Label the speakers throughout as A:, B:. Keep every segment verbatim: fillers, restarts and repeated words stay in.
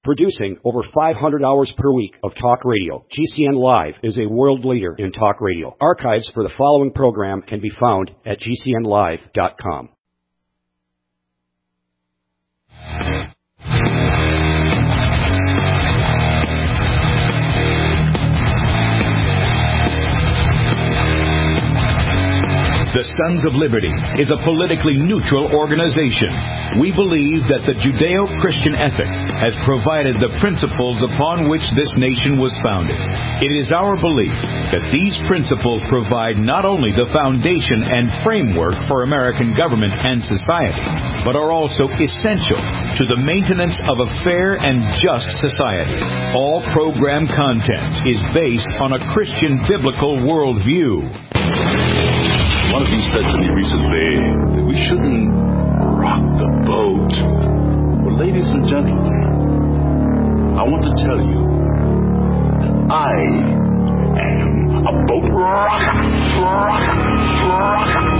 A: Producing over five hundred hours per week of talk radio, G C N Live is a world leader in talk radio. Archives for the following program can be found at G C N live dot com.
B: The Sons of Liberty is a politically neutral organization. We believe that the Judeo-Christian ethic has provided the principles upon which this nation was founded. It is our belief that these principles provide not only the foundation and framework for American government and society, but are also essential to the maintenance of a fair and just society. All program content is based on a Christian biblical worldview.
C: One of you said to me recently that we shouldn't rock the boat. Well, ladies and gentlemen, I want to tell you that I am a boat rocker. Rocker.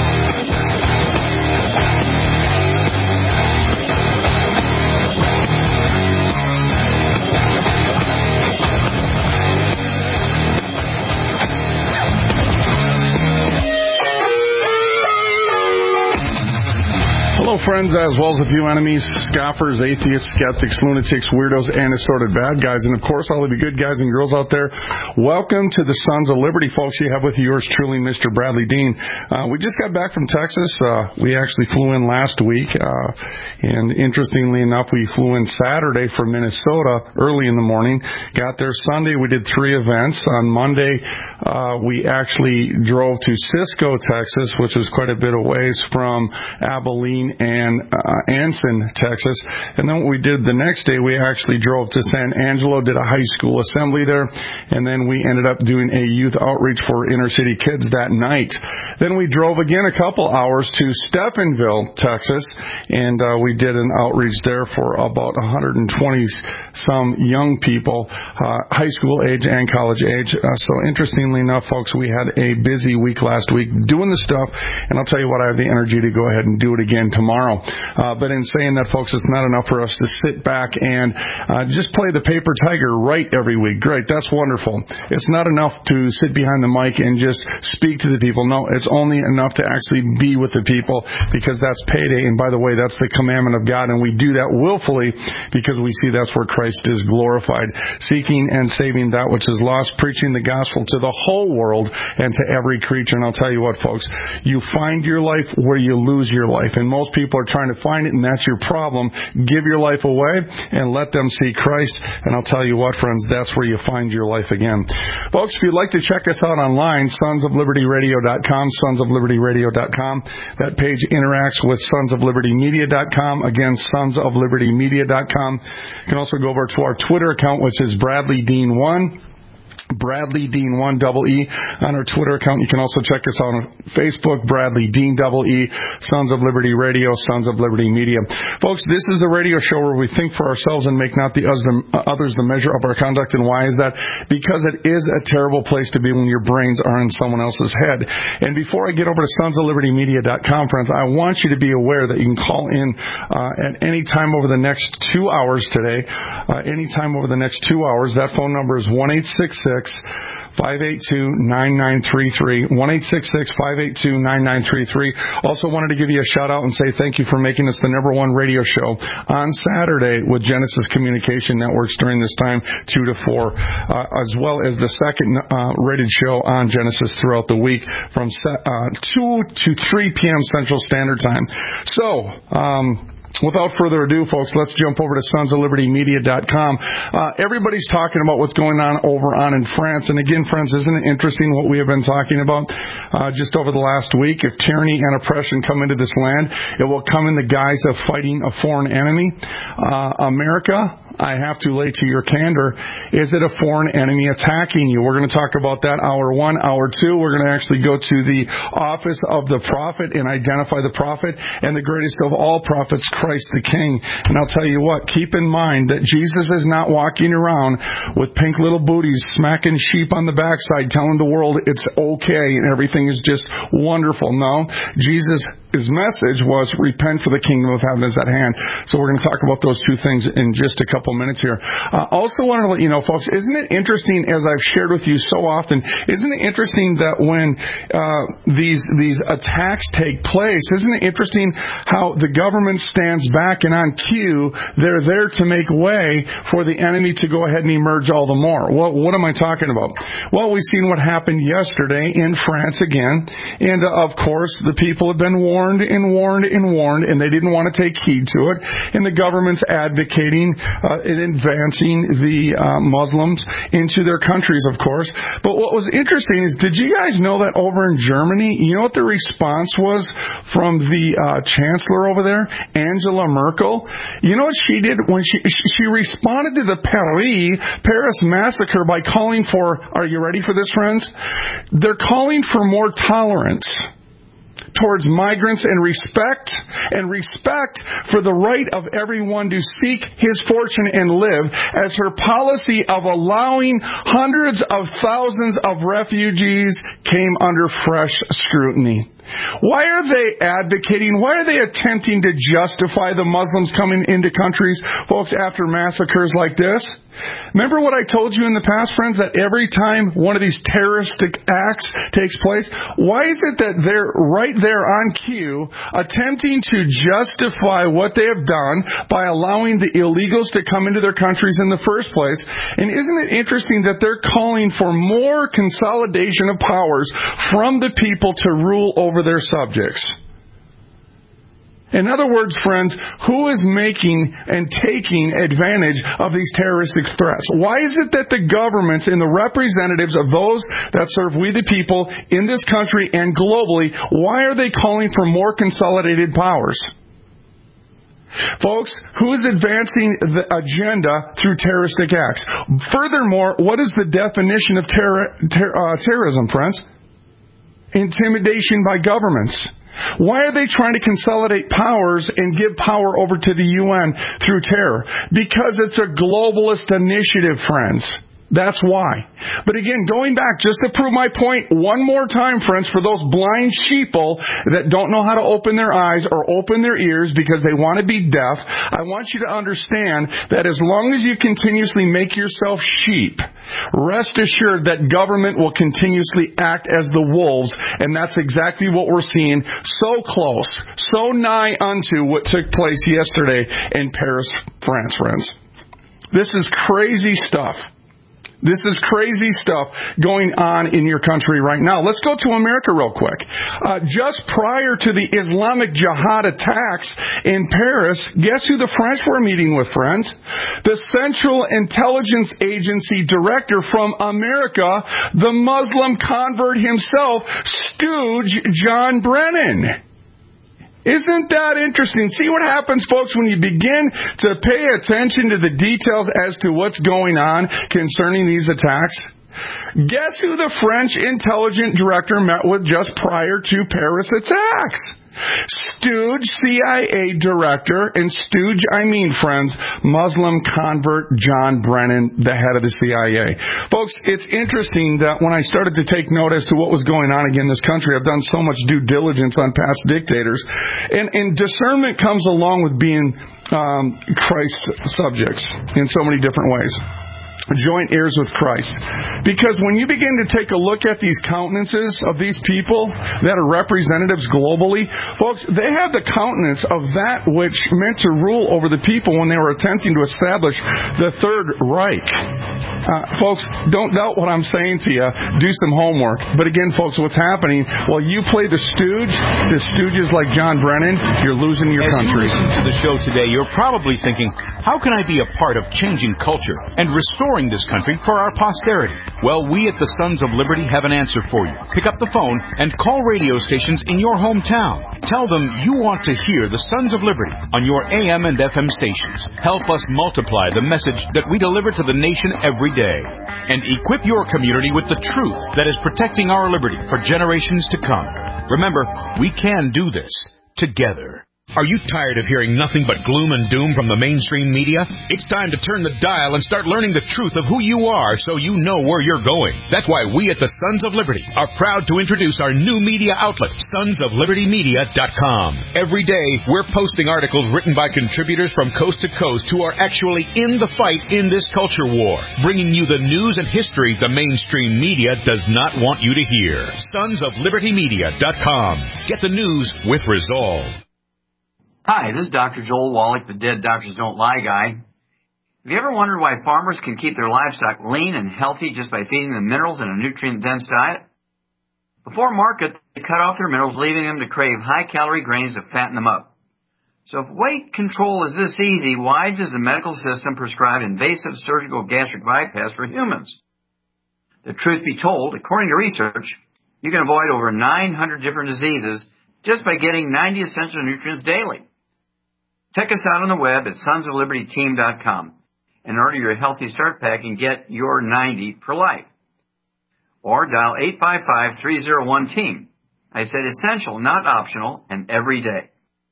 D: Hello, friends, as well as a few enemies, scoffers, atheists, skeptics, lunatics, weirdos, and assorted bad guys. And, of course, all of you good guys and girls out there, welcome to the Sons of Liberty, folks. You have with you yours truly, Mister Bradley Dean. Uh, we just got back from Texas. Uh, we actually flew in last week. Uh, and, interestingly enough, we flew in Saturday from Minnesota early in the morning. Got there Sunday. We did three events. On Monday, uh, we actually drove to Cisco, Texas, which is quite a bit of ways from Abilene and uh, Anson, Texas. And then what we did the next day, we actually drove to San Angelo, did a high school assembly there, and then we ended up doing a youth outreach for inner city kids that night. Then we drove again a couple hours to Stephenville, Texas, and uh, we did an outreach there for about one hundred twenty some young people, uh, high school age and college age. Uh, so interestingly enough, folks, we had a busy week last week doing the stuff, and I'll tell you what, I have the energy to go ahead and do it again tomorrow. Tomorrow. Uh, but in saying that, folks, it's not enough for us to sit back and uh, just play the paper tiger right every week. Great, that's wonderful. It's not enough to sit behind the mic and just speak to the people. No, it's only enough to actually be with the people, because that's payday. And by the way, that's the commandment of God, and we do that willfully because we see that's where Christ is glorified. Seeking and saving that which is lost, preaching the gospel to the whole world and to every creature. And I'll tell you what, folks, you find your life where you lose your life. And most people are trying to find it, and that's your problem. Give your life away and let them see Christ, and I'll tell you what, friends, that's where you find your life again. Folks, if you'd like to check us out online, sons of liberty radio dot com, sons of liberty radio dot com. That page interacts with sons of liberty media dot com. Again, sons of liberty media dot com. You can also go over to our Twitter account, which is Bradley Dean one. Bradley Dean one double E on our Twitter account. You can also check us out on Facebook, Bradley Dean double E, Sons of Liberty Radio, Sons of Liberty Media. Folks, this is a radio show where we think for ourselves and make not the others the measure of our conduct. And why is that? Because it is a terrible place to be when your brains are in someone else's head. And before I get over to sons of liberty media dot com, friends, I want you to be aware that you can call in uh, at any time over the next two hours today. Uh, any time over the next two hours. That phone number is one eight six six, five eight two, nine nine three three, one eight six six, five eight two, nine nine three three. Also wanted to give you a shout out and say thank you for making us the number one radio show on Saturday with Genesis Communication Networks during this time, two to four, uh, as well as the second uh, rated show on Genesis throughout the week from uh, two to three p.m. Central Standard Time. So, um... without further ado, folks, let's jump over to sons of liberty media dot com. Uh, everybody's talking about what's going on over on in France. And again, friends, isn't it interesting what we have been talking about uh, just over the last week? If tyranny and oppression come into this land, it will come in the guise of fighting a foreign enemy. Uh, America, I have to lay to your candor, is it a foreign enemy attacking you? We're going to talk about that hour one. Hour two, we're going to actually go to the office of the prophet and identify the prophet and the greatest of all prophets, Christ the King. And I'll tell you what, keep in mind that Jesus is not walking around with pink little booties, smacking sheep on the backside, telling the world it's okay and everything is just wonderful. No, Jesus his message was, repent, for the kingdom of heaven is at hand. So we're going to talk about those two things in just a couple minutes here. Uh, also wanted to let you know, folks, isn't it interesting, as I've shared with you so often, isn't it interesting that when uh, these these attacks take place, isn't it interesting how the government stands back and on cue, they're there to make way for the enemy to go ahead and emerge all the more. Well, what am I talking about? Well, we've seen what happened yesterday in France again, and uh, of course, the people have been warned and warned and warned, and they didn't want to take heed to it, and the government's advocating uh, and advancing the uh, Muslims into their countries, of course. But what was interesting is, did you guys know that over in Germany, you know what the response was from the uh, chancellor over there, Angela Merkel? You know what she did when she she responded to the Paris Paris massacre by calling for, are you ready for this, friends? They're calling for more tolerance towards migrants and respect, and respect for the right of everyone to seek his fortune and live, as her policy of allowing hundreds of thousands of refugees came under fresh scrutiny. Why are they advocating, why are they attempting to justify the Muslims coming into countries, folks, after massacres like this? Remember what I told you in the past, friends, that every time one of these terroristic acts takes place, why is it that they're right there on cue attempting to justify what they have done by allowing the illegals to come into their countries in the first place? And isn't it interesting that they're calling for more consolidation of powers from the people to rule over their subjects? In other words, friends, who is making and taking advantage of these terroristic threats? Why is it that the governments and the representatives of those that serve we the people in this country and globally, why are they calling for more consolidated powers? Folks, who is advancing the agenda through terroristic acts? Furthermore, what is the definition of terror, ter- uh, terrorism, friends? Intimidation by governments. Why are they trying to consolidate powers and give power over to the U N through terror? Because it's a globalist initiative, friends. That's why. But again, going back, just to prove my point one more time, friends, for those blind sheeple that don't know how to open their eyes or open their ears because they want to be deaf, I want you to understand that as long as you continuously make yourself sheep, rest assured that government will continuously act as the wolves, and that's exactly what we're seeing so close, so nigh unto what took place yesterday in Paris, France, friends. This is crazy stuff. This is crazy stuff going on in your country right now. Let's go to America real quick. Uh, just prior to the Islamic Jihad attacks in Paris, guess who the French were meeting with, friends? The Central Intelligence Agency director from America, the Muslim convert himself, Stooge John Brennan. Isn't that interesting? See what happens, folks, when you begin to pay attention to the details as to what's going on concerning these attacks? Guess who the French intelligence director met with just prior to Paris attacks? Stooge C I A director, and Stooge, I mean, friends, Muslim convert John Brennan, the head of the C I A. Folks, it's interesting that when I started to take note as to what was going on again in this country, I've done so much due diligence on past dictators, and, and discernment comes along with being um, Christ's subjects in so many different ways. Joint heirs with Christ. Because when you begin to take a look at these countenances of these people that are representatives globally, folks, they have the countenance of that which meant to rule over the people when they were attempting to establish the Third Reich. Uh, folks, don't doubt what I'm saying to you. Do some homework. But again, folks, what's happening, while you play the stooge, the stooges like John Brennan, you're losing your
B: As
D: country.
B: As you listen to the show today, you're probably thinking, how can I be a part of changing culture and restoring this country for our posterity? Well, we at the Sons of Liberty have an answer for you. Pick up the phone and call radio stations in your hometown. Tell them you want to hear the Sons of Liberty on your A M and F M stations. Help us multiply the message that we deliver to the nation every day. And equip your community with the truth that is protecting our liberty for generations to come. Remember, we can do this together. Are you tired of hearing nothing but gloom and doom from the mainstream media? It's time to turn the dial and start learning the truth of who you are so you know where you're going. That's why we at the Sons of Liberty are proud to introduce our new media outlet, sons of liberty media dot com. Every day, we're posting articles written by contributors from coast to coast who are actually in the fight in this culture war, bringing you the news and history the mainstream media does not want you to hear. sons of liberty media dot com. Get the news with resolve.
E: Hi, this is Doctor Joel Wallach, the Dead Doctors Don't Lie guy. Have you ever wondered why farmers can keep their livestock lean and healthy just by feeding them minerals in a nutrient-dense diet? Before market, they cut off their minerals, leaving them to crave high-calorie grains to fatten them up. So if weight control is this easy, why does the medical system prescribe invasive surgical gastric bypass for humans? The truth be told, according to research, you can avoid over nine hundred different diseases just by getting ninety essential nutrients daily. Check us out on the web at sons of liberty team dot com and order your Healthy Start Pack and get your ninety for life. Or dial eight five five, three oh one, team. I said essential, not optional, and every day.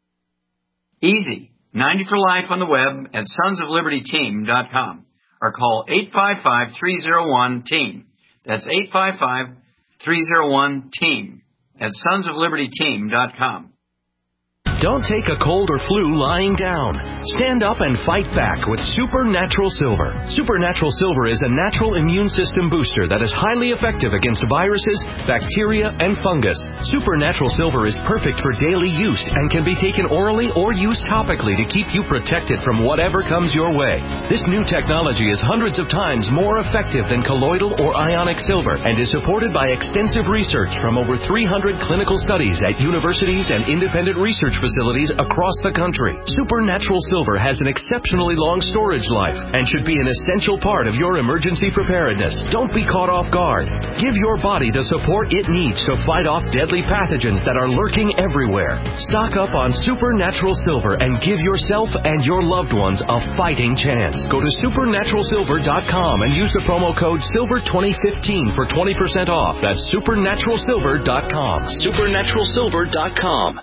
E: Easy. ninety for life on the web at sons of liberty team dot com or call eight five five, three oh one, team. That's eight five five, three oh one, team at sons of liberty team dot com.
F: Don't take a cold or flu lying down. Stand up and fight back with Supernatural Silver. Supernatural Silver is a natural immune system booster that is highly effective against viruses, bacteria, and fungus. Supernatural Silver is perfect for daily use and can be taken orally or used topically to keep you protected from whatever comes your way. This new technology is hundreds of times more effective than colloidal or ionic silver and is supported by extensive research from over three hundred clinical studies at universities and independent research facilities facilities across the country. Supernatural Silver has an exceptionally long storage life and should be an essential part of your emergency preparedness. Don't be caught off guard. Give your body the support it needs to fight off deadly pathogens that are lurking everywhere. Stock up on Supernatural Silver and give yourself and your loved ones a fighting chance. Go to supernatural silver dot com and use the promo code silver twenty fifteen for twenty percent off. That's supernatural silver dot com. supernatural silver dot com.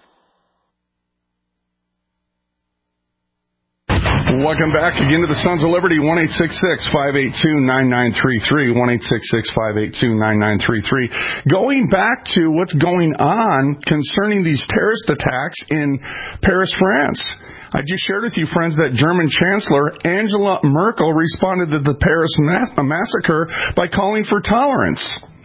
D: Welcome back again to the Sons of Liberty, one eight six six, five eight two, nine nine three three, one eight six six, five eight two, nine nine three three. Going back to what's going on concerning these terrorist attacks in Paris, France. I just shared with you, friends, that German Chancellor Angela Merkel responded to the Paris mass- massacre by calling for tolerance.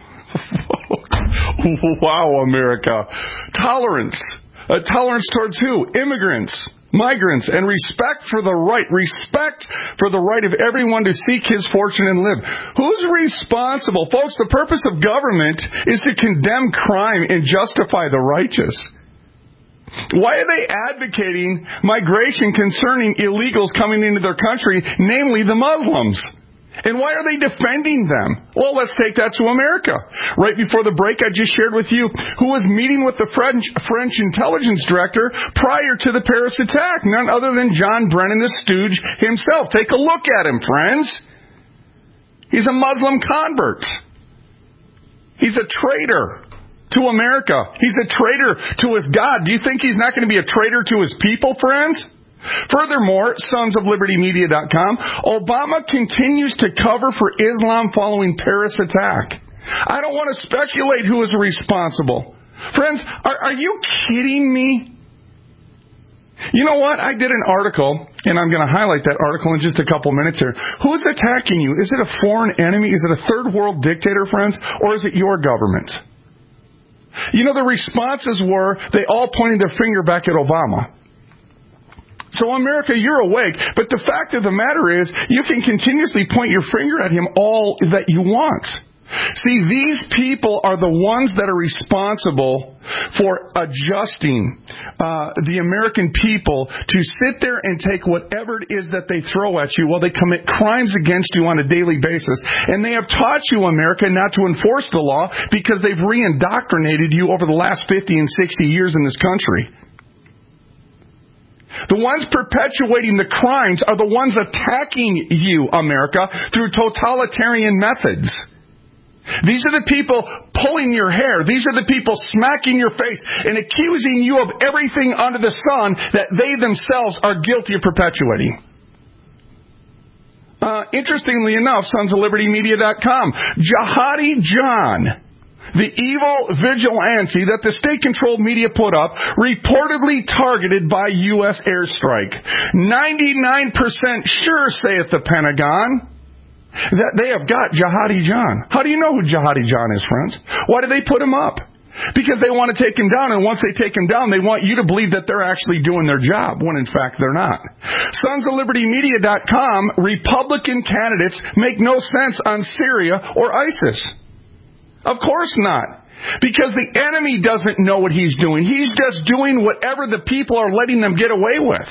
D: Wow, America. Tolerance. Uh, tolerance towards who? Immigrants. Migrants, and respect for the right, respect for the right of everyone to seek his fortune and live. Who's responsible? Folks, the purpose of government is to condemn crime and justify the righteous. Why are they advocating migration concerning illegals coming into their country, namely the Muslims? And why are they defending them? Well, let's take that to America. Right before the break, I just shared with you who was meeting with the French, French intelligence director prior to the Paris attack. None other than John Brennan, the stooge himself. Take a look at him, friends. He's a Muslim convert. He's a traitor to America. He's a traitor to his God. Do you think he's not going to be a traitor to his people, friends? Furthermore, sons of liberty media dot com, Obama continues to cover for Islam following Paris attack. I don't want to speculate who is responsible. Friends, are, are you kidding me? You know what? I did an article, and I'm going to highlight that article in just a couple minutes here. Who's attacking you? Is it a foreign enemy? Is it a third world dictator, friends? Or is it your government? You know, the responses were, they all pointed their finger back at Obama. So, America, you're awake, but the fact of the matter is you can continuously point your finger at him all that you want. See, these people are the ones that are responsible for adjusting uh, the American people to sit there and take whatever it is that they throw at you while they commit crimes against you on a daily basis. And they have taught you, America, not to enforce the law because they've re-indoctrinated you over the last fifty and sixty years in this country. The ones perpetuating the crimes are the ones attacking you, America, through totalitarian methods. These are the people pulling your hair. These are the people smacking your face and accusing you of everything under the sun that they themselves are guilty of perpetuating. Uh, interestingly enough, sons of liberty media dot com, Jihadi John, the evil vigilante that the state-controlled media put up, reportedly targeted by U S airstrike. ninety-nine percent sure, saith the Pentagon, that they have got Jihadi John. How do you know who Jihadi John is, friends? Why do they put him up? Because they want to take him down, and once they take him down, they want you to believe that they're actually doing their job, when in fact they're not. sons of liberty media dot com, Republican candidates make no sense on Syria or ISIS. Of course not. Because the enemy doesn't know what he's doing. He's just doing whatever the people are letting them get away with.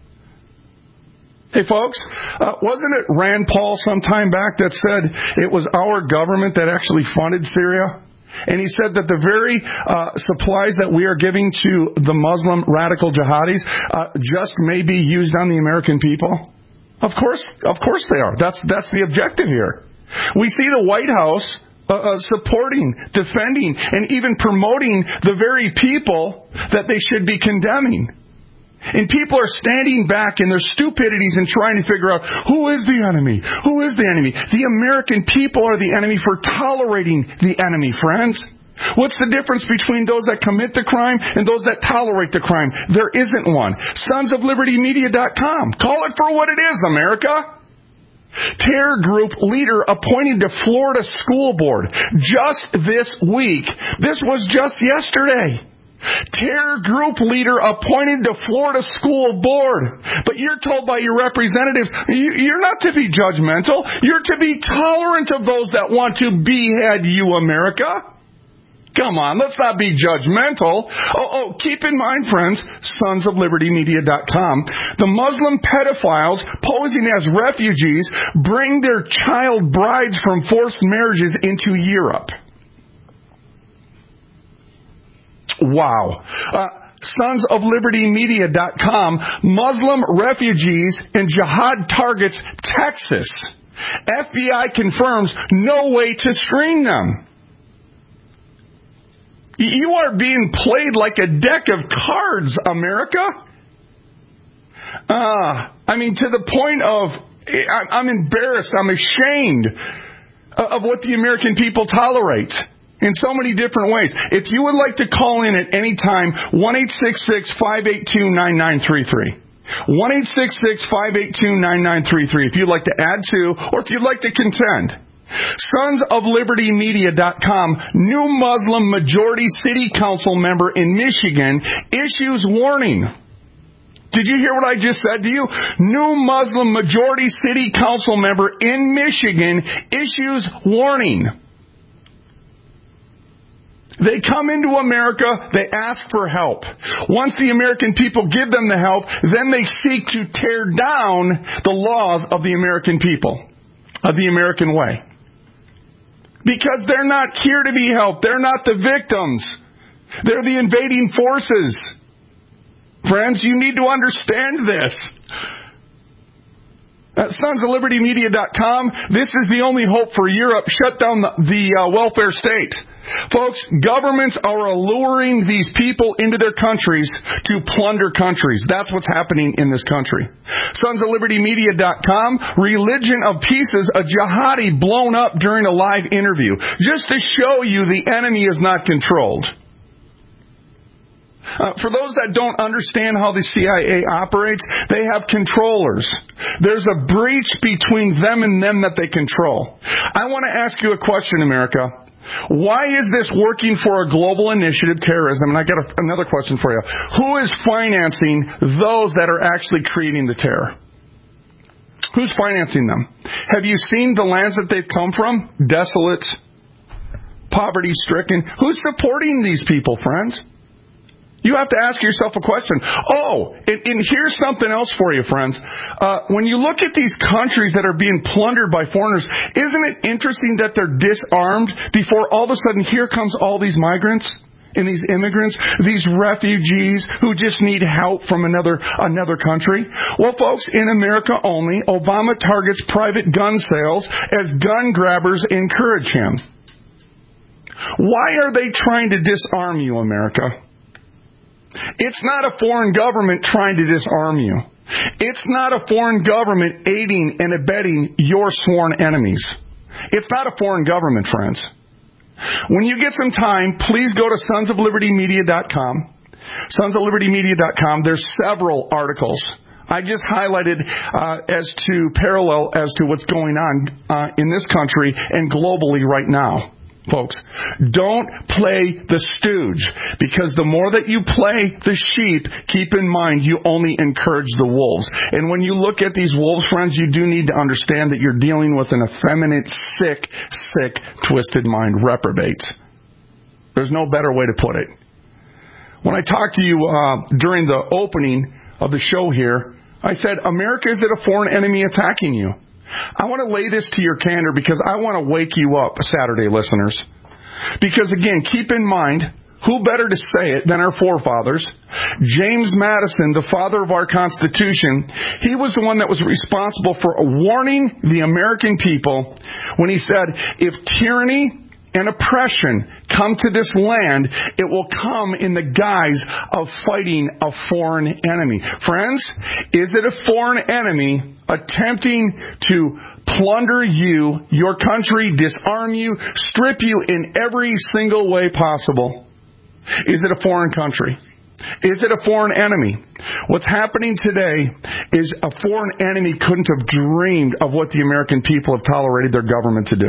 D: Hey, folks, uh, wasn't it Rand Paul some time back that said it was our government that actually funded Syria? And he said that the very uh, supplies that we are giving to the Muslim radical jihadis uh, just may be used on the American people? Of course, of course they are. That's, that's the objective here. We see the White House Uh, uh, supporting, defending, and even promoting the very people that they should be condemning. And people are standing back in their stupidities and trying to figure out who is the enemy? Who is the enemy? The American people are the enemy for tolerating the enemy, friends. What's the difference between those that commit the crime and those that tolerate the crime? There isn't one. sons of liberty media dot com. Call it for what it is, America. Terror group leader appointed to Florida school board just this week. This was just yesterday. Terror group leader appointed to Florida school board. But you're told by your representatives, you're not to be judgmental. You're to be tolerant of those that want to behead you, America. Come on, let's not be judgmental. Oh, oh, keep in mind, friends, sons of liberty media dot com, the Muslim pedophiles posing as refugees bring their child brides from forced marriages into Europe. Wow. Uh, sons of liberty media dot com, Muslim refugees and jihad targets Texas. F B I confirms no way to screen them. You are being played like a deck of cards, America. Uh, I mean, to the point of, I'm embarrassed, I'm ashamed of what the American people tolerate in so many different ways. If you would like to call in at any time, one eight six six, five eight two, nine nine three three. one eight six six, five eight two, nine nine three three if you'd like to add to, or if you'd like to contend. sons of liberty media dot com, new Muslim majority city council member in Michigan issues warning. Did you hear what I just said to you? New Muslim majority city council member in Michigan issues warning. They come into America, they ask for help. Once the American people give them the help, then they seek to tear down the laws of the American people, of the American way. Because they're not here to be helped. They're not the victims. They're the invading forces. Friends, you need to understand this. At sons of liberty media dot com, this is the only hope for Europe. Shut down the, the uh, welfare state. Folks, governments are alluring these people into their countries to plunder countries. That's what's happening in this country. sons of liberty media dot com, Religion of Pieces, a jihadi blown up during a live interview. Just to show you the enemy is not controlled. Uh, for those that don't understand how the C I A operates, they have controllers. There's a breach between them and them that they control. I want to ask you a question, America. Why is this working for a global initiative, terrorism? And I got a, another question for you. Who is financing those that are actually creating the terror? Who's financing them? Have you seen the lands that they've come from? Desolate, poverty-stricken. Who's supporting these people, friends? You have to ask yourself a question. Oh, and, and here's something else for you, friends. Uh, when you look at these countries that are being plundered by foreigners, isn't it interesting that they're disarmed before all of a sudden here comes all these migrants and these immigrants, these refugees who just need help from another another country? Well, folks, in America only, Obama targets private gun sales as gun grabbers encourage him. Why are they trying to disarm you, America? It's not a foreign government trying to disarm you. It's not a foreign government aiding and abetting your sworn enemies. It's not a foreign government, friends. When you get some time, please go to sons of liberty media dot com. sons of liberty media dot com. There's several articles. I just highlighted uh, as to parallel as to what's going on uh, in this country and globally right now. Folks, don't play the stooge, because the more that you play the sheep, keep in mind you only encourage the wolves. And when you look at these wolves, friends, you do need to understand that you're dealing with an effeminate, sick, sick, twisted mind, reprobates. There's no better way to put it. When I talked to you uh, during the opening of the show here, I said, America, is it a foreign enemy attacking you? I want to lay this to your candor because I want to wake you up, Saturday listeners. Because, again, keep in mind, who better to say it than our forefathers? James Madison, the father of our Constitution, he was the one that was responsible for warning the American people when he said, if tyranny and oppression come to this land, it will come in the guise of fighting a foreign enemy. Friends, is it a foreign enemy attempting to plunder you, your country, disarm you, strip you in every single way possible? Is it a foreign country? Is it a foreign enemy? What's happening today is a foreign enemy couldn't have dreamed of what the American people have tolerated their government to do.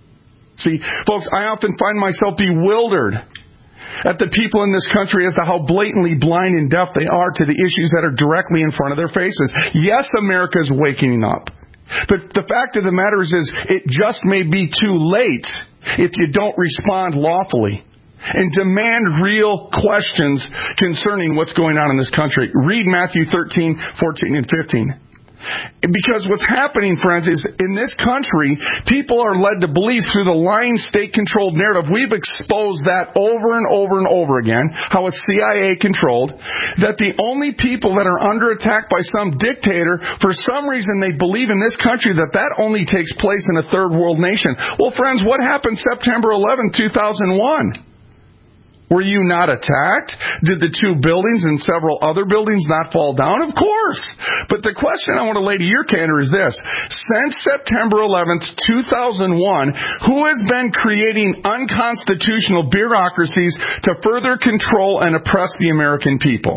D: See, folks, I often find myself bewildered at the people in this country as to how blatantly blind and deaf they are to the issues that are directly in front of their faces. Yes, America is waking up. But the fact of the matter is, is it just may be too late if you don't respond lawfully and demand real questions concerning what's going on in this country. Read Matthew thirteen, fourteen, and fifteen. Because what's happening, friends, is in this country, people are led to believe through the lying state-controlled narrative. We've exposed that over and over and over again, how it's C I A-controlled, that the only people that are under attack by some dictator, for some reason they believe in this country that that only takes place in a third world nation. Well, friends, what happened September eleventh, two thousand one? Were you not attacked? Did the two buildings and several other buildings not fall down? Of course. But the question I want to lay to your candor is this. Since September eleventh, two thousand one, who has been creating unconstitutional bureaucracies to further control and oppress the American people?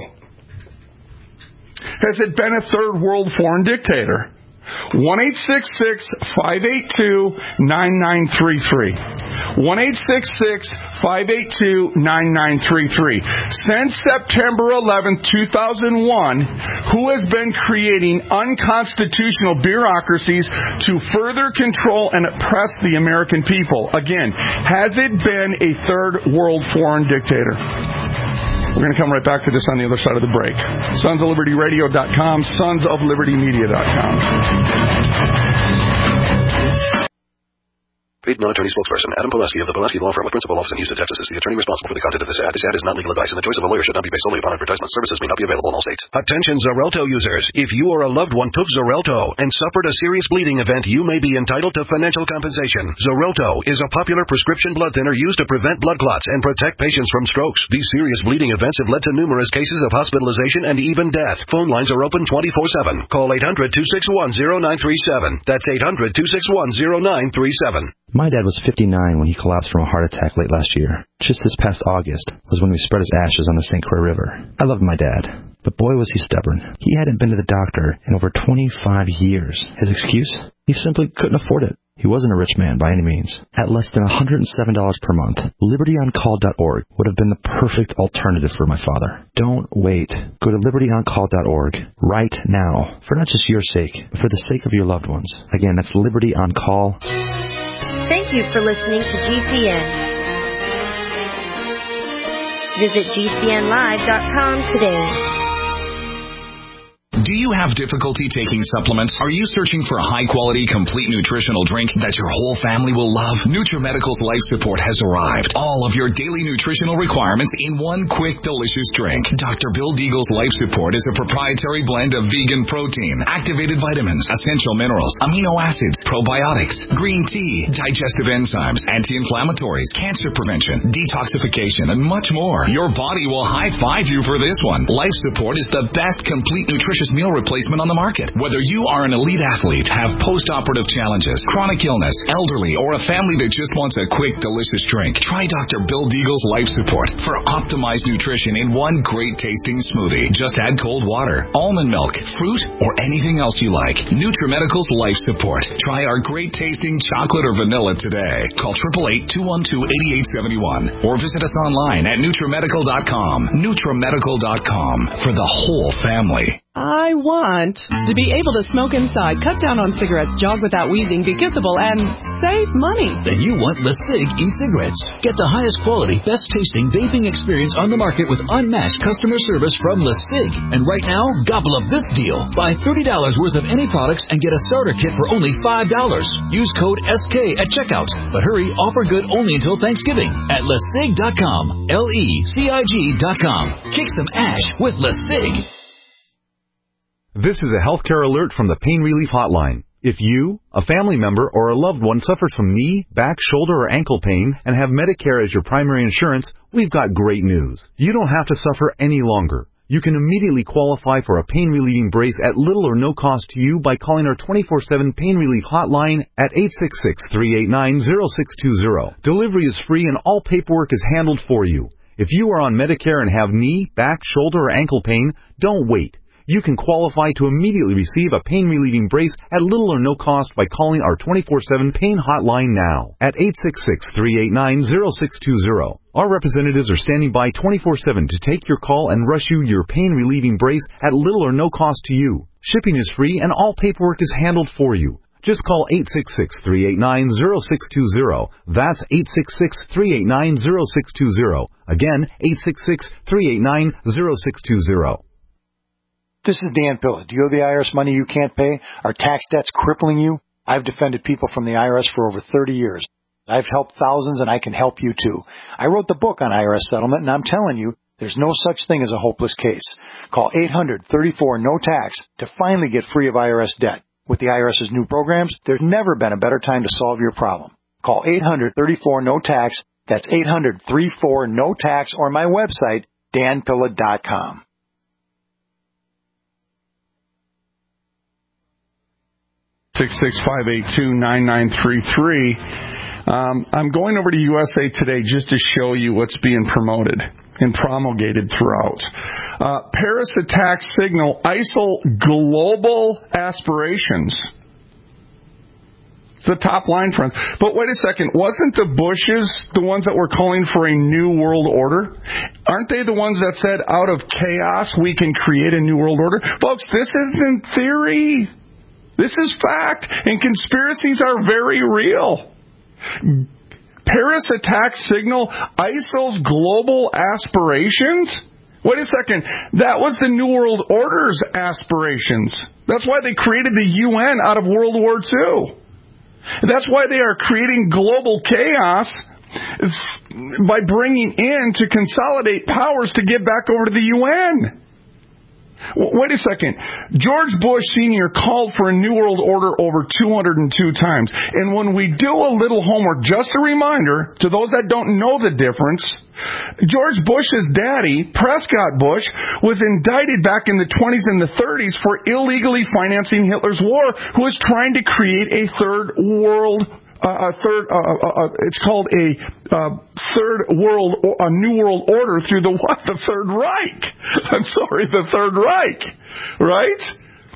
D: Has it been a third world foreign dictator? one eight six six, five eight two, nine nine three three. one eight six six, five eight two, nine nine three three. Since September eleventh, two thousand one, who has been creating unconstitutional bureaucracies to further control and oppress the American people? Again, has it been a third world foreign dictator? We're going to come right back to this on the other side of the break. sons of liberty radio dot com, sons of liberty media dot com.
G: Paid non-attorney spokesperson Adam Pulaski of the Pulaski Law Firm with principal office in Houston, Texas, is the attorney responsible for the content of this ad. This ad is not legal advice, and the choice of a lawyer should not be based solely upon advertisement. Services may not be available in all states. Attention Xarelto users. If you or a loved one took Xarelto and suffered a serious bleeding event, you may be entitled to financial compensation. Xarelto is a popular prescription blood thinner used to prevent blood clots and protect patients from strokes. These serious bleeding events have led to numerous cases of hospitalization and even death. Phone lines are open twenty-four seven. Call eight hundred, two six one, zero nine three seven. That's eight hundred, two six one, zero nine three seven.
H: My dad was fifty-nine when he collapsed from a heart attack late last year. Just this past August was when we spread his ashes on the Saint Croix River. I loved my dad, but boy was he stubborn. He hadn't been to the doctor in over twenty-five years. His excuse? He simply couldn't afford it. He wasn't a rich man by any means. At less than one hundred seven dollars per month, liberty on call dot org would have been the perfect alternative for my father. Don't wait. Go to liberty on call dot org right now, for not just your sake, but for the sake of your loved ones. Again, that's Liberty on Call.
I: Thank you for listening to G C N. Visit G C N live dot com today.
B: Do you have difficulty taking supplements? Are you searching for a high-quality, complete nutritional drink that your whole family will love? NutriMedical's Life Support has arrived. All of your daily nutritional requirements in one quick, delicious drink. Doctor Bill Deagle's Life Support is a proprietary blend of vegan protein, activated vitamins, essential minerals, amino acids, probiotics, green tea, digestive enzymes, anti-inflammatories, cancer prevention, detoxification, and much more. Your body will high-five you for this one. Life Support is the best complete nutritious meal replacement on the market. Whether you are an elite athlete, have post-operative challenges, chronic illness, elderly, or a family that just wants a quick, delicious drink, try Doctor Bill Deagle's Life Support for optimized nutrition in one great-tasting smoothie. Just add cold water, almond milk, fruit, or anything else you like. NutriMedical's Life Support. Try our great-tasting chocolate or vanilla today. Call eight eight eight, two one two, eight eight seven one or visit us online at NutriMedical dot com. NutriMedical dot com for the whole family.
J: I want to be able to smoke inside, cut down on cigarettes, jog without wheezing, be kissable, and save money.
K: Then you want LeSig e-cigarettes. Get the highest quality, best tasting vaping experience on the market with unmatched customer service from LeSig. And right now, gobble up this deal. Buy thirty dollars worth of any products and get a starter kit for only five dollars. Use code S K at checkout. But hurry, offer good only until Thanksgiving at LeSig dot com. L E C I G dot com. Kick some ash with LeSig.
L: This is a healthcare alert from the Pain Relief Hotline. If you, a family member, or a loved one suffers from knee, back, shoulder, or ankle pain and have Medicare as your primary insurance, we've got great news. You don't have to suffer any longer. You can immediately qualify for a pain-relieving brace at little or no cost to you by calling our twenty-four seven Pain Relief Hotline at eight six six, three eight nine, zero six two zero. Delivery is free and all paperwork is handled for you. If you are on Medicare and have knee, back, shoulder, or ankle pain, don't wait. You can qualify to immediately receive a pain-relieving brace at little or no cost by calling our twenty-four seven Pain Hotline now at eight six six, three eight nine, zero six two zero. Our representatives are standing by twenty-four seven to take your call and rush you your pain-relieving brace at little or no cost to you. Shipping is free and all paperwork is handled for you. Just call eight six six, three eight nine, zero six two zero. That's eight six six, three eight nine, zero six two zero. Again, eight six six, three eight nine, zero six two zero.
M: This is Dan Pilla. Do you owe the I R S money you can't pay? Are tax debts crippling you? I've defended people from the I R S for over thirty years. I've helped thousands, and I can help you too. I wrote the book on I R S settlement, and I'm telling you, there's no such thing as a hopeless case. Call eight hundred, thirty-four, no tax to finally get free of I R S debt. With the IRS's new programs, there's never been a better time to solve your problem. Call eight hundred, thirty-four, no tax. That's eight hundred, thirty-four, no tax, or my website, dan pilla dot com.
D: six six five eight two nine nine three three. Um, I'm going over to U S A Today just to show you what's being promoted and promulgated throughout. Uh, Paris attack signal, ISIL global aspirations. It's the top line, friends. But wait a second. Wasn't the Bushes the ones that were calling for a new world order? Aren't they the ones that said out of chaos we can create a new world order? Folks, this isn't theory. This is fact, and conspiracies are very real. Paris attack signal, ISIL's global aspirations? Wait a second. That was the New World Order's aspirations. That's why they created the U N out of World War Two. That's why they are creating global chaos by bringing in to consolidate powers to get back over to the U N. Wait a second. George Bush Senior called for a New World Order over two hundred two times. And when we do a little homework, just a reminder to those that don't know the difference, George Bush's daddy, Prescott Bush, was indicted back in the twenties and the thirties for illegally financing Hitler's war, who was trying to create a third world Uh, a third, uh, uh, uh, it's called a uh, third world, a new world order through the what? The Third Reich. I'm sorry, the Third Reich, right?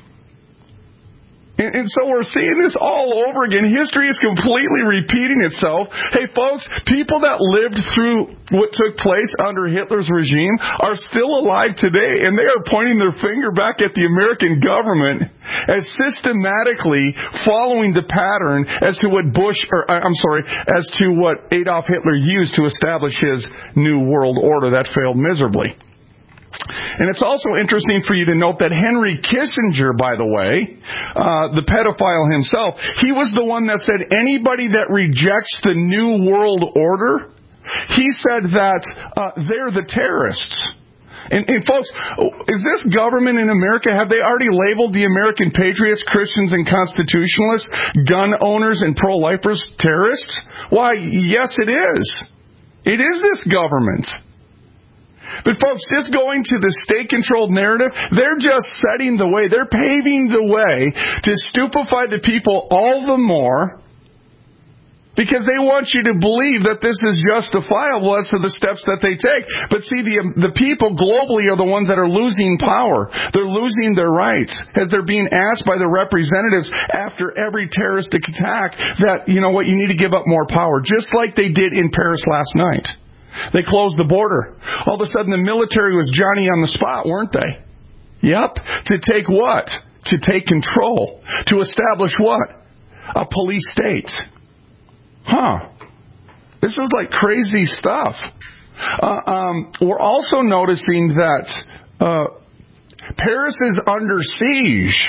D: And, and so we're seeing this all over again. History is completely repeating itself. Hey, folks, people that lived through what took place under Hitler's regime are still alive today, and they are pointing their finger back at the American government as systematically following the pattern as to what Bush, or I'm sorry, as to what Adolf Hitler used to establish his new world order that failed miserably. And it's also interesting for you to note that Henry Kissinger, by the way, uh, the pedophile himself, he was the one that said anybody that rejects the New World Order, he said that uh, they're the terrorists. And, and folks, is this government in America, have they already labeled the American patriots, Christians, and constitutionalists, gun owners, and pro-lifers terrorists? Why, yes, it is. It is this government. But folks, just going to the state-controlled narrative, they're just setting the way. They're paving the way to stupefy the people all the more because they want you to believe that this is justifiable as to the steps that they take. But see, the, the people globally are the ones that are losing power. They're losing their rights as they're being asked by the representatives after every terroristic attack that, you know what, you need to give up more power, just like they did in Paris last night. They closed the border. All of a sudden, the military was Johnny on the spot, weren't they? Yep. To take what? To take control. To establish what? A police state. Huh. This is like crazy stuff. Uh, um, we're also noticing that uh, Paris is under siege.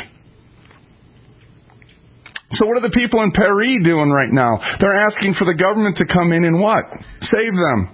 D: So what are the people in Paris doing right now? They're asking for the government to come in and what? Save them.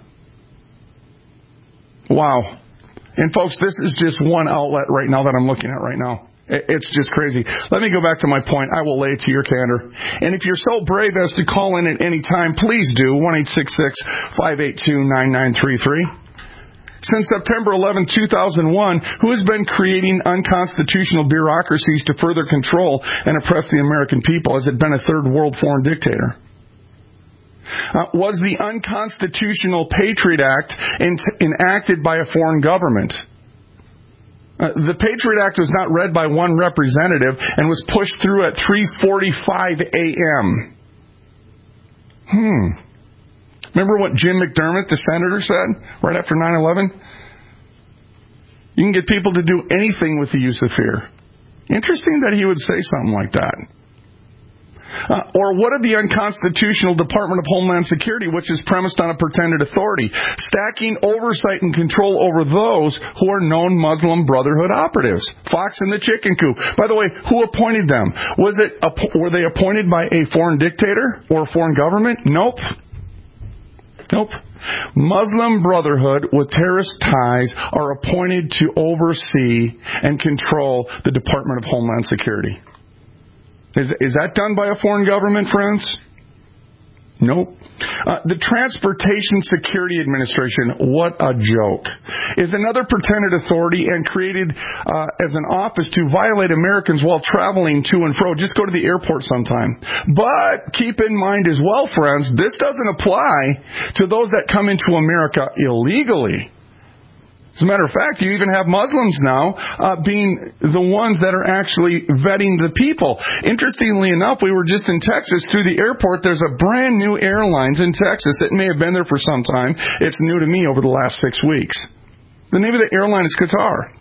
D: Wow. And folks, this is just one outlet right now that I'm looking at right now. It's just crazy. Let me go back to my point. I will lay it to your candor. And if you're so brave as to call in at any time, please do. one eight six six, five eight two, nine nine three three. Since September eleventh, two thousand one, who has been creating unconstitutional bureaucracies to further control and oppress the American people? Has it been a third world foreign dictator? Uh, was the Unconstitutional Patriot Act in, enacted by a foreign government? Uh, the Patriot Act was not read by one representative and was pushed through at three forty-five a.m. Hmm. Remember what Jim McDermott, the senator, said right after nine eleven? You can get people to do anything with the use of fear. Interesting that he would say something like that. Uh, or what of the unconstitutional Department of Homeland Security, which is premised on a pretended authority, stacking oversight and control over those who are known Muslim Brotherhood operatives? Fox and the chicken coop. By the way, who appointed them? Was it were they appointed by a foreign dictator or a foreign government? Nope. Nope. Muslim Brotherhood with terrorist ties are appointed to oversee and control the Department of Homeland Security. Is, is that done by a foreign government, friends? Nope. Uh, the Transportation Security Administration, what a joke, is another pretended authority and created uh, as an office to violate Americans while traveling to and fro. Just go to the airport sometime. But keep in mind as well, friends, this doesn't apply to those that come into America illegally. As a matter of fact, you even have Muslims now uh, being the ones that are actually vetting the people. Interestingly enough, we were just in Texas through the airport. There's a brand new airlines in Texas. It may have been there for some time. It's new to me over the last six weeks. The name of the airline is Qatar.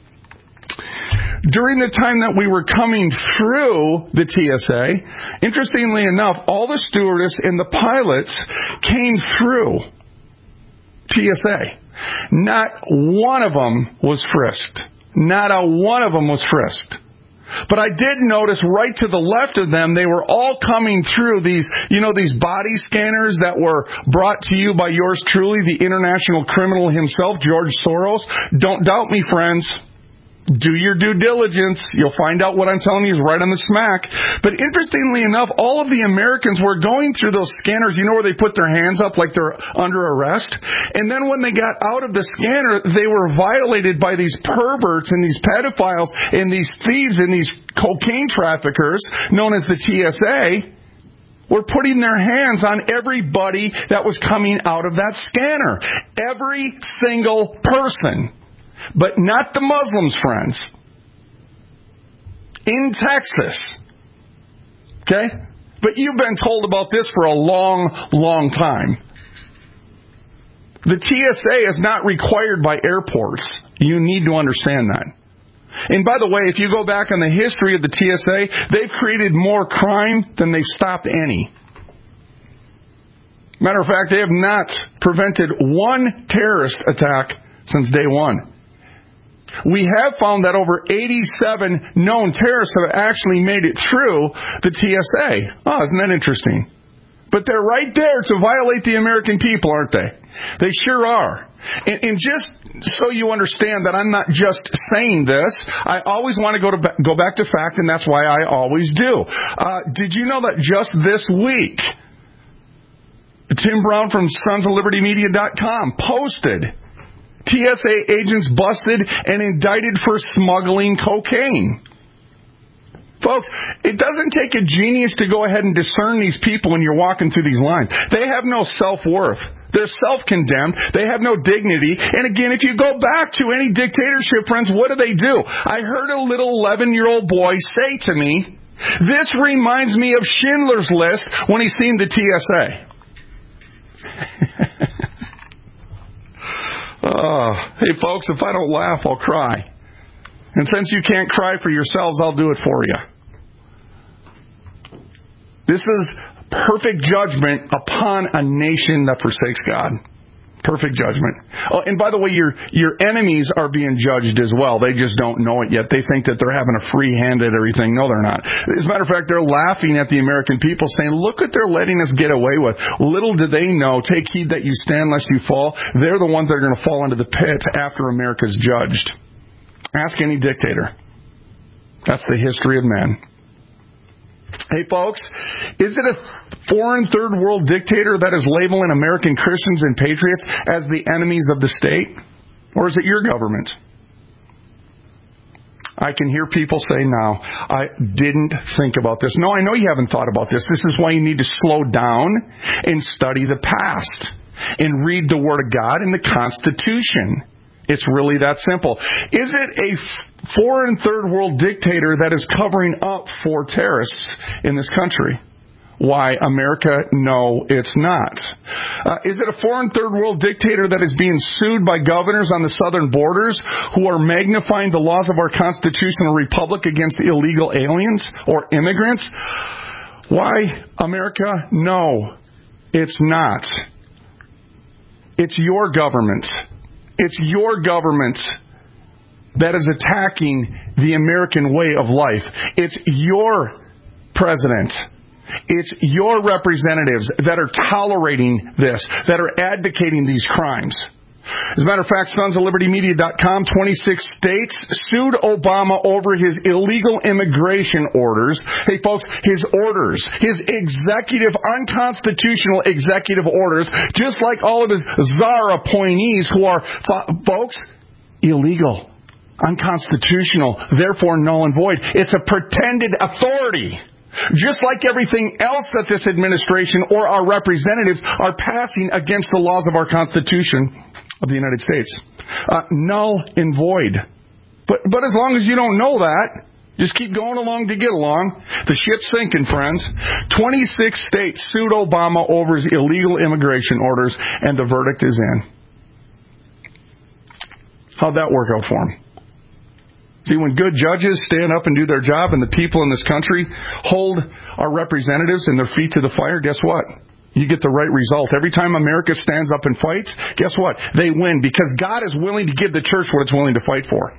D: During the time that we were coming through the T S A, interestingly enough, all the stewardess and the pilots came through T S A. Not one of them was frisked. Not a one of them was frisked. But I did notice right to the left of them, they were all coming through these, you know, these body scanners that were brought to you by yours truly, the international criminal himself, George Soros. Don't doubt me, friends. Do your due diligence. You'll find out what I'm telling you is right on the smack. But interestingly enough, all of the Americans were going through those scanners, you know, where they put their hands up like they're under arrest. And then when they got out of the scanner, they were violated by these perverts and these pedophiles and these thieves and these cocaine traffickers known as the T S A. Were putting their hands on everybody that was coming out of that scanner. Every single person. But not the Muslims, friends. In Texas. Okay? But you've been told about this for a long, long time. The T S A is not required by airports. You need to understand that. And by the way, if you go back on the history of the T S A, they've created more crime than they've stopped any. Matter of fact, they have not prevented one terrorist attack since day one. We have found that over eighty-seven known terrorists have actually made it through the T S A. Oh, isn't that interesting? But they're right there to violate the American people, aren't they? They sure are. And, and just so you understand that I'm not just saying this, I always want to go to go back to fact, and that's why I always do. Uh, did you know that just this week, Tim Brown from sons of liberty media dot com posted T S A agents busted and indicted for smuggling cocaine. Folks, it doesn't take a genius to go ahead and discern these people when you're walking through these lines. They have no self-worth. They're self-condemned. They have no dignity. And again, if you go back to any dictatorship, friends, what do they do? I heard a little eleven-year-old boy say to me, this reminds me of Schindler's List when he's seen the T S A. Oh, hey, folks, if I don't laugh, I'll cry. And since you can't cry for yourselves, I'll do it for you. This is perfect judgment upon a nation that forsakes God. Perfect judgment. Oh, and by the way, your your enemies are being judged as well. They just don't know it yet. They think that they're having a free hand at everything. No, they're not. As a matter of fact, they're laughing at the American people, saying, look what they're letting us get away with. Little do they know, take heed that you stand lest you fall. They're the ones that are going to fall into the pit after America's judged. Ask any dictator. That's the history of man. Hey, folks, is it a foreign third world dictator that is labeling American Christians and patriots as the enemies of the state? Or is it your government? I can hear people say now, I didn't think about this. No, I know you haven't thought about this. This is why you need to slow down and study the past and read the Word of God and the Constitution. It's really that simple. Is it a foreign third world dictator that is covering up for terrorists in this country? Why, America, no, it's not. Uh, is it a foreign third world dictator that is being sued by governors on the southern borders who are magnifying the laws of our constitutional republic against illegal aliens or immigrants? Why, America, no, it's not. It's your government. It's your government that is attacking the American way of life. It's your president. It's your representatives that are tolerating this, that are advocating these crimes. As a matter of fact, sons of liberty media dot com, twenty-six states sued Obama over his illegal immigration orders. Hey, folks, his orders, his executive, unconstitutional executive orders, just like all of his czar appointees who are, folks, illegal, unconstitutional, therefore null and void. It's a pretended authority. Just like everything else that this administration or our representatives are passing against the laws of our Constitution of the United States. Uh, null and void. But but as long as you don't know that, just keep going along to get along. The ship's sinking, friends. twenty-six states sued Obama over his illegal immigration orders, and the verdict is in. How'd that work out for him? See, when good judges stand up and do their job and the people in this country hold our representatives and their feet to the fire, guess what? You get the right result. Every time America stands up and fights, guess what? They win because God is willing to give the church what it's willing to fight for.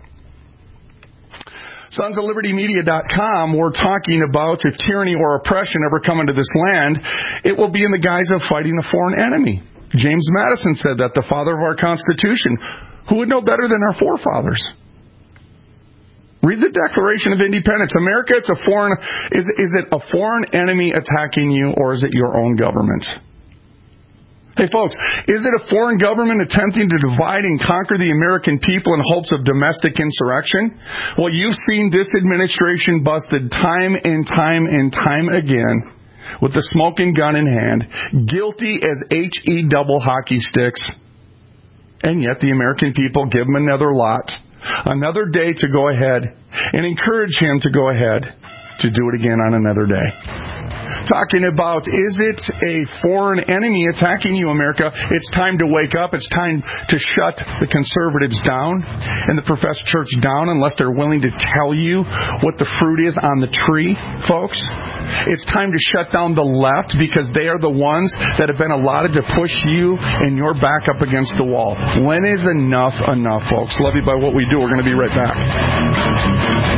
D: sons of liberty media dot com, we're talking about if tyranny or oppression ever come into this land, it will be in the guise of fighting a foreign enemy. James Madison said that, the father of our Constitution. Who would know better than our forefathers? Read the Declaration of Independence. America, it's a foreign, is, is it a foreign enemy attacking you, or is it your own government? Hey, folks, is it a foreign government attempting to divide and conquer the American people in hopes of domestic insurrection? Well, you've seen this administration busted time and time and time again with the smoking gun in hand, guilty as H E double hockey sticks, and yet the American people give them another lot. Another day to go ahead and encourage him to go ahead to do it again on another day. Talking about, is it a foreign enemy attacking you, America? It's time to wake up. It's time to shut the conservatives down and the professed church down unless they're willing to tell you what the fruit is on the tree, folks. It's time to shut down the left because they are the ones that have been allotted to push you and your back up against the wall. When is enough enough, folks? Love you by what we do. We're going to be right back.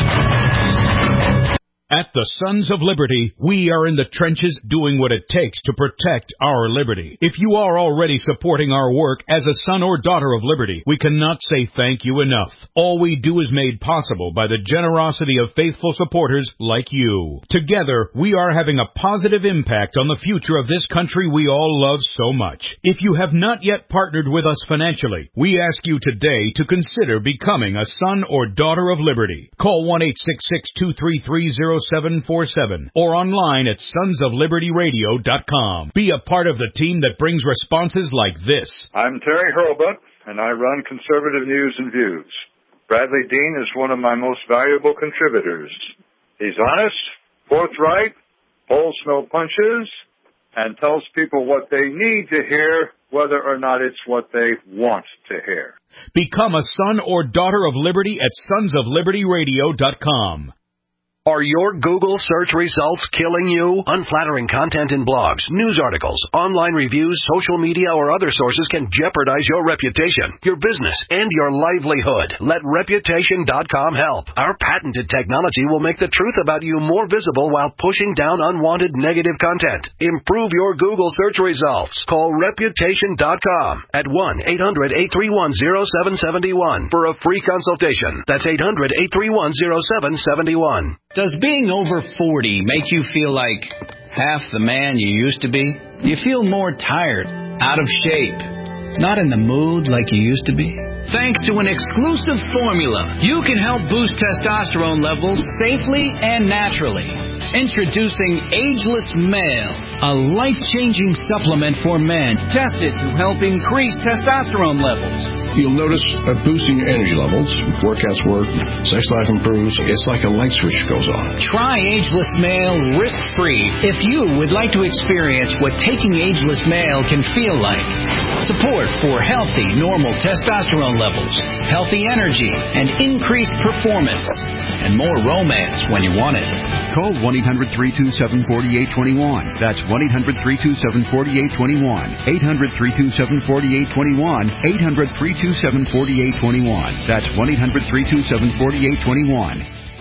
B: At the Sons of Liberty, we are in the trenches doing what it takes to protect our liberty. If you are already supporting our work as a son or daughter of liberty, we cannot say thank you enough. All we do is made possible by the generosity of faithful supporters like you. Together, we are having a positive impact on the future of this country we all love so much. If you have not yet partnered with us financially, we ask you today to consider becoming a son or daughter of liberty. Call one eight six six, two three three, zero seven four seven or online at sons of liberty radio dot com. Be a part of the team that brings responses like this.
N: I'm Terry Hurlbut, and I run Conservative News and Views. Bradley Dean is one of my most valuable contributors. He's honest, forthright, pulls no punches, and tells people what they need to hear, whether or not it's what they want to hear.
B: Become a son or daughter of liberty at sons of liberty radio dot com.
G: Are your Google search results killing you? Unflattering content in blogs, news articles, online reviews, social media, or other sources can jeopardize your reputation, your business, and your livelihood. Let reputation dot com help. Our patented technology will make the truth about you more visible while pushing down unwanted negative content. Improve your Google search results. Call reputation dot com at one eight hundred, eight three one, zero seven seven one for a free consultation. That's eight hundred, eight three one, zero seven seven one.
O: Does being over forty make you feel like half the man you used to be? Do you feel more tired, out of shape, not in the mood like you used to be? Thanks to an exclusive formula, you can help boost testosterone levels safely and naturally. Introducing Ageless Male, a life-changing supplement for men tested to help increase testosterone levels.
P: You'll notice a boosting your energy levels, workouts work, sex life improves. It's like a light switch goes on.
O: Try Ageless Male risk-free if you would like to experience what taking Ageless Male can feel like. Support for healthy, normal testosterone levels, healthy energy, and increased performance. And more romance when you want it.
Q: Call one eight hundred, three two seven, four eight two one. That's one eight hundred, three two seven, four eight two one. eight hundred, three two seven, four eight two one. eight hundred, three two seven, four eight two one. That's one eight hundred, three two seven, four eight two one.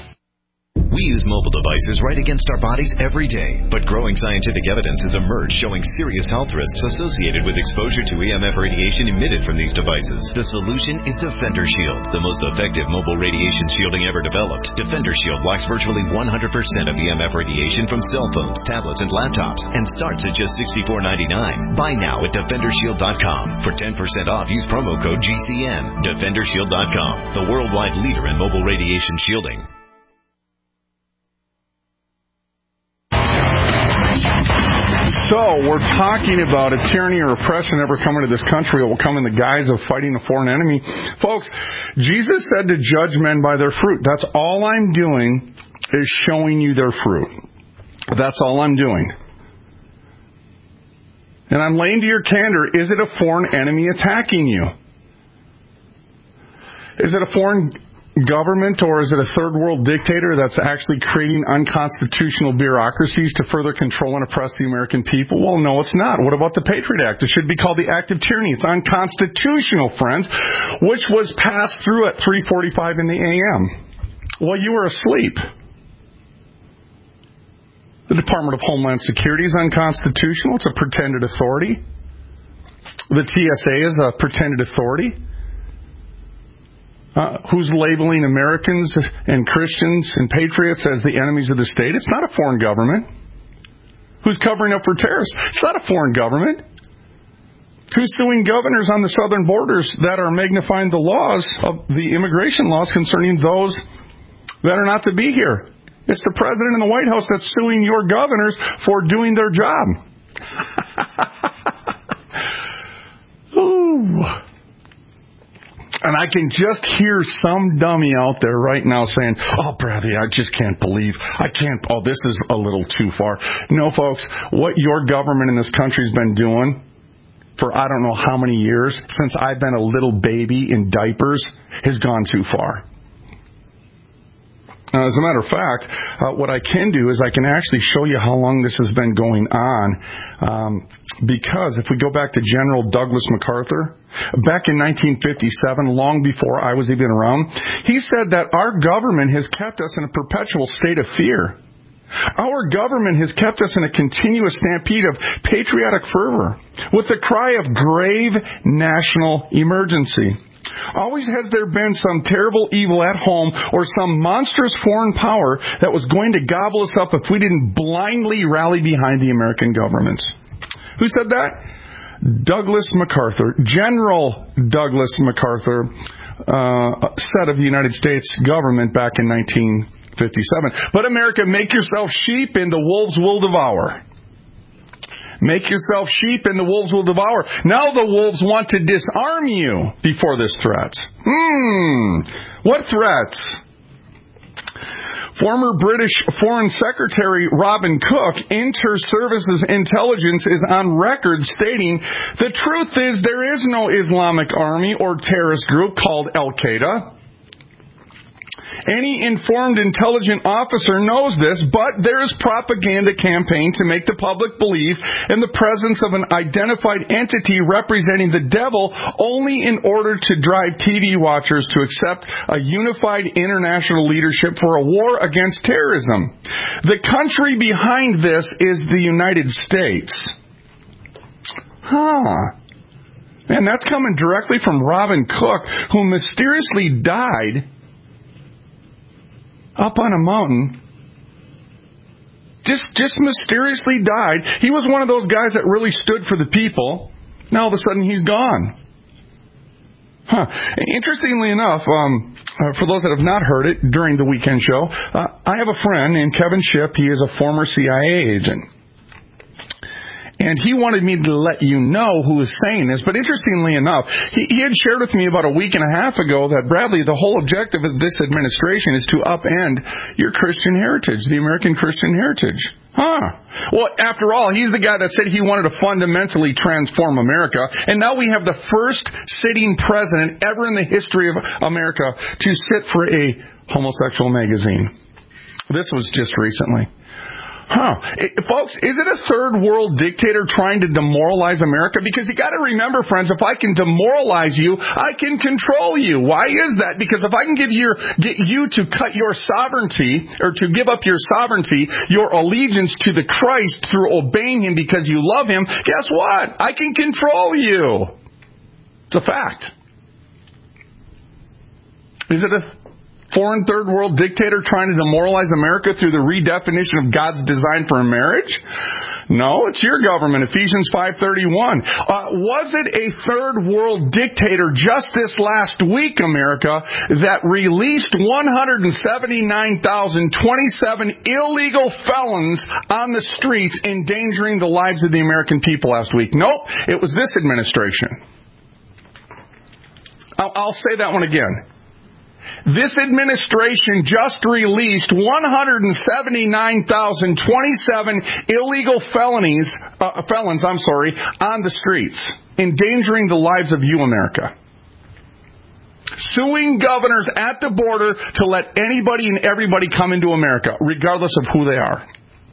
F: We use mobile devices right against our bodies every day, but growing scientific evidence has emerged showing serious health risks associated with exposure to E M F radiation emitted from these devices. The solution is Defender Shield, the most effective mobile radiation shielding ever developed. Defender Shield blocks virtually one hundred percent of E M F radiation from cell phones, tablets, and laptops, and starts at just sixty-four ninety-nine. Buy now at defender shield dot com. For ten percent off, use promo code G C N. defender shield dot com, the worldwide leader in mobile radiation shielding.
D: So, we're talking about a tyranny or oppression ever coming to this country. It will come in the guise of fighting a foreign enemy. Folks, Jesus said to judge men by their fruit. That's all I'm doing is showing you their fruit. That's all I'm doing. And I'm laying to your candor, is it a foreign enemy attacking you? Is it a foreign government, or is it a third world dictator that's actually creating unconstitutional bureaucracies to further control and oppress the American people? Well, no, it's not. What about the Patriot Act? It should be called the Act of Tyranny. It's unconstitutional, friends, which was passed through at three forty-five in the A M while you were asleep. The Department of Homeland Security is unconstitutional. It's a pretended authority. The T S A is a pretended authority. Uh, who's labeling Americans and Christians and patriots as the enemies of the state? It's not a foreign government. Who's covering up for terrorists? It's not a foreign government. Who's suing governors on the southern borders that are magnifying the laws of the immigration laws concerning those that are not to be here? It's the president in the White House that's suing your governors for doing their job. Ooh. And I can just hear some dummy out there right now saying, oh, Bradley, I just can't believe, I can't, oh, this is a little too far. No, folks, what your government in this country has been doing for I don't know how many years, since I've been a little baby in diapers, has gone too far. Uh, as a matter of fact, uh, what I can do is I can actually show you how long this has been going on. Um, because if we go back to General Douglas MacArthur, back in nineteen fifty-seven, long before I was even around, he said that our government has kept us in a perpetual state of fear. Our government has kept us in a continuous stampede of patriotic fervor with the cry of grave national emergency. Always has there been some terrible evil at home or some monstrous foreign power that was going to gobble us up if we didn't blindly rally behind the American government. Who said that? Douglas MacArthur. General Douglas MacArthur uh, said of the United States government back in nineteen fifty-seven. But America, make yourself sheep and the wolves will devour. Make yourself sheep and the wolves will devour. Now the wolves want to disarm you before this threat. Hmm. What threat? Former British Foreign Secretary Robin Cook, Inter-Services Intelligence, is on record stating, the truth is there is no Islamic army or terrorist group called Al-Qaeda. Any informed, intelligent officer knows this, but there is propaganda campaign to make the public believe in the presence of an identified entity representing the devil only in order to drive T V watchers to accept a unified international leadership for a war against terrorism. The country behind this is the United States. Huh. Man, that's coming directly from Robin Cook, who mysteriously died up on a mountain, just just mysteriously died. He was one of those guys that really stood for the people. Now all of a sudden he's gone. Huh. Interestingly enough, um, uh, for those that have not heard it during the weekend show, uh, I have a friend named Kevin Shipp. He is a former C I A agent. And he wanted me to let you know who was saying this. But interestingly enough, he, he had shared with me about a week and a half ago that, Bradley, the whole objective of this administration is to upend your Christian heritage, the American Christian heritage. Huh. Well, after all, he's the guy that said he wanted to fundamentally transform America. And now we have the first sitting president ever in the history of America to sit for a homosexual magazine. This was just recently. Huh. It, folks, is it a third world dictator trying to demoralize America? Because you got to remember, friends, if I can demoralize you, I can control you. Why is that? Because if I can give your, get you to cut your sovereignty, or to give up your sovereignty, your allegiance to the Christ through obeying Him because you love Him, guess what? I can control you. It's a fact. Is it a foreign third world dictator trying to demoralize America through the redefinition of God's design for marriage? No, it's your government, Ephesians five thirty-one. Uh, was it a third world dictator just this last week, America, that released one hundred seventy-nine thousand twenty-seven illegal felons on the streets endangering the lives of the American people last week? Nope, it was this administration. I'll, I'll say that one again. This administration just released one hundred seventy-nine thousand twenty-seven illegal felonies, uh, felons, I'm sorry, on the streets, endangering the lives of you, America. Suing governors at the border to let anybody and everybody come into America, regardless of who they are.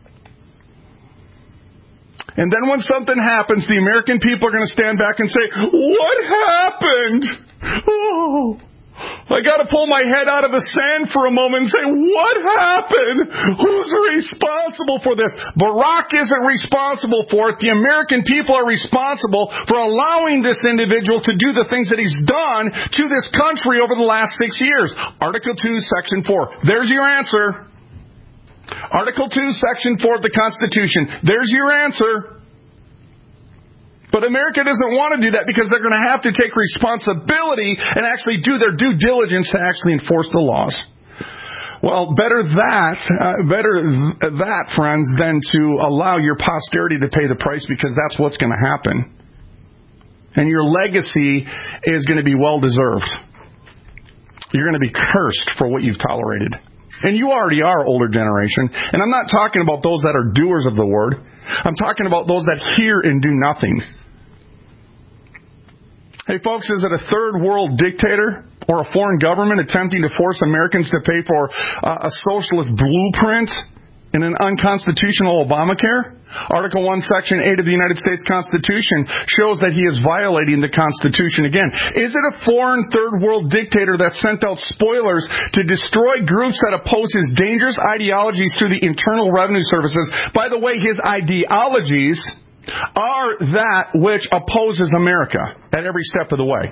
D: And then when something happens, the American people are going to stand back and say, "What happened? Oh, I got to pull my head out of the sand for a moment and say, what happened? Who's responsible for this?" Barack isn't responsible for it. The American people are responsible for allowing this individual to do the things that he's done to this country over the last six years. Article two, Section four. There's your answer. Article two, Section four of the Constitution. There's your answer. But America doesn't want to do that because they're going to have to take responsibility and actually do their due diligence to actually enforce the laws. Well, better that, uh, better th- that, friends, than to allow your posterity to pay the price, because that's what's going to happen. And your legacy is going to be well-deserved. You're going to be cursed for what you've tolerated. And you already are, older generation. And I'm not talking about those that are doers of the word. I'm talking about those that hear and do nothing. Hey, folks, is it a third world dictator or a foreign government attempting to force Americans to pay for uh, a socialist blueprint in an unconstitutional Obamacare? Article one, Section eight of the United States Constitution shows that he is violating the Constitution again. Is it a foreign third world dictator that sent out spoilers to destroy groups that oppose his dangerous ideologies through the Internal Revenue Services? By the way, his ideologies are that which opposes America at every step of the way.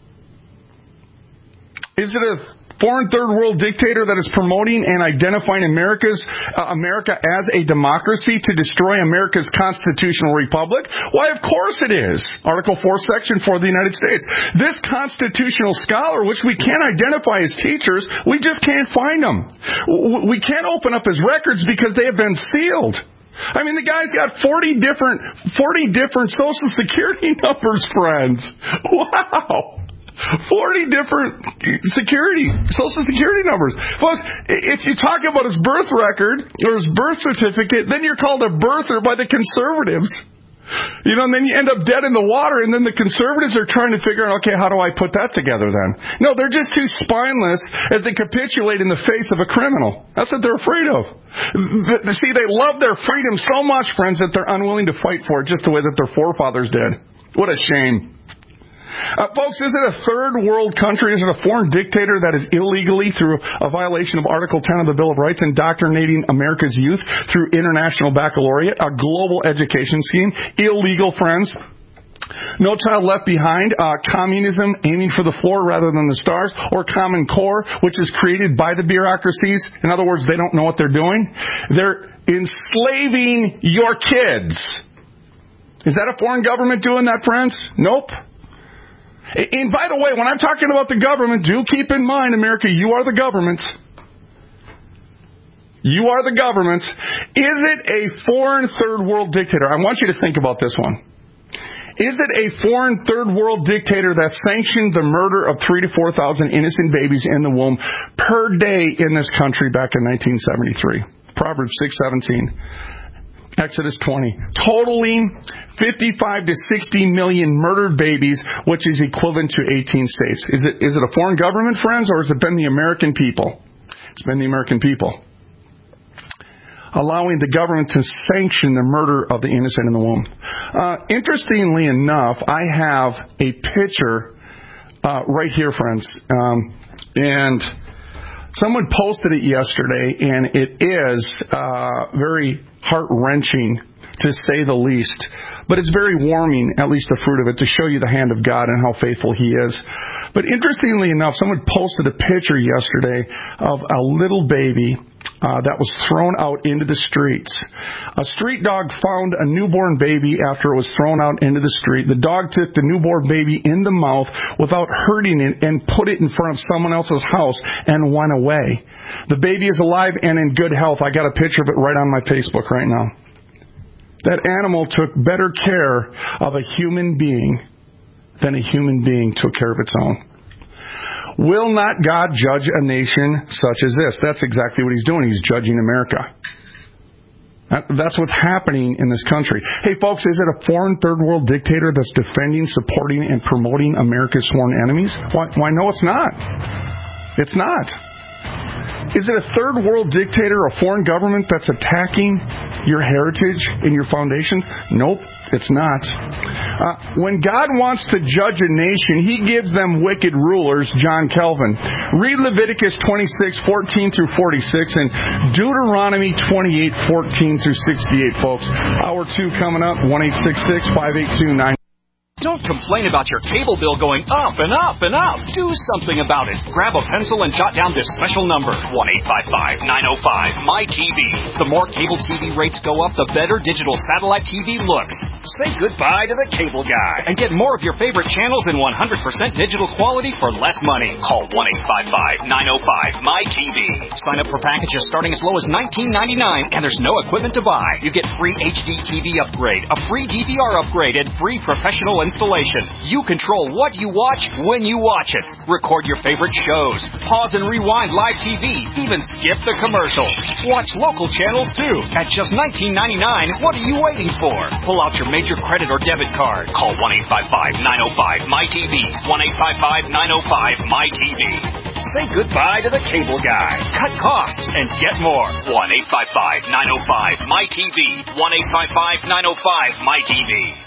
D: Is it a foreign third world dictator that is promoting and identifying America's uh, America as a democracy to destroy America's constitutional republic? Why, of course it is. Article four, Section four of the United States. This constitutional scholar, which we can't identify as teachers, we just can't find them. We can't open up his records because they have been sealed. I mean, the guy's got forty different, forty different Social Security numbers, friends. Wow. forty different security, Social Security numbers. Folks, if you talk about his birth record or his birth certificate, then you're called a birther by the conservatives. You know, and then you end up dead in the water, and then the conservatives are trying to figure out, okay, how do I put that together then? No, they're just too spineless as they capitulate in the face of a criminal. That's what they're afraid of. See, they love their freedom so much, friends, that they're unwilling to fight for it just the way that their forefathers did. What a shame. Uh, folks, is it a third world country? Is it a foreign dictator that is illegally, through a violation of Article ten of the Bill of Rights, indoctrinating America's youth through international baccalaureate, a global education scheme? Illegal, friends. No Child Left Behind, uh, communism aiming for the floor rather than the stars, or Common Core, which is created by the bureaucracies. In other words, they don't know what they're doing. They're enslaving your kids. Is that a foreign government doing that, friends? Nope. And by the way, when I'm talking about the government, do keep in mind, America, you are the government. You are the government. Is it a foreign third world dictator? I want you to think about this one. Is it a foreign third world dictator that sanctioned the murder of three to four thousand innocent babies in the womb per day in this country back in nineteen seventy-three? Proverbs six seventeen. Exodus twenty, totaling fifty-five to sixty million murdered babies, which is equivalent to eighteen states. Is it is it a foreign government, friends, or has it been the American people? It's been the American people. Allowing the government to sanction the murder of the innocent in the womb. Uh, interestingly enough, I have a picture uh, right here, friends, um, and someone posted it yesterday, and it is uh, very heart-wrenching, to say the least. But it's very warming, at least the fruit of it, to show you the hand of God and how faithful He is. But interestingly enough, someone posted a picture yesterday of a little baby uh, that was thrown out into the streets. A street dog found a newborn baby after it was thrown out into the street. The dog took the newborn baby in the mouth without hurting it and put it in front of someone else's house and went away. The baby is alive and in good health. I got a picture of it right on my Facebook right now. That animal took better care of a human being than a human being took care of its own. Will not God judge a nation such as this? That's exactly what He's doing. He's judging America. That's what's happening in this country. Hey, folks, is it a foreign third world dictator that's defending, supporting, and promoting America's sworn enemies? Why, why no, it's not. It's not. Is it a third world dictator, a foreign government that's attacking your heritage and your foundations? Nope, it's not. Uh, when God wants to judge a nation, He gives them wicked rulers, John Calvin. Read Leviticus twenty-six, fourteen through forty-six, and Deuteronomy twenty-eight, fourteen through sixty-eight, folks. Hour two coming up, one eight six six, five eight two, nine.
R: Don't complain about your cable bill going up and up and up. Do something about it. Grab a pencil and jot down this special number, one eight five five, nine oh five, M Y T V. The more cable T V rates go up, the better digital satellite T V looks. Say goodbye to the cable guy and get more of your favorite channels in one hundred percent digital quality for less money. Call one eight five five, nine oh five, M Y T V. Sign up for packages starting as low as nineteen ninety-nine, and there's no equipment to buy. You get free H D T V upgrade, a free D V R upgrade, and free professional installation. You control what you watch when you watch it. Record your favorite shows. Pause and rewind live T V. Even skip the commercials. Watch local channels too. At just nineteen ninety-nine dollars, what are you waiting for? Pull out your major credit or debit card. Call one eight five five, nine oh five, M Y T V. one eight five five, nine oh five, M Y T V. Say goodbye to the cable guy. Cut costs and get more. one eight five five, nine oh five, M Y T V. one eight five five, nine oh five, M Y T V.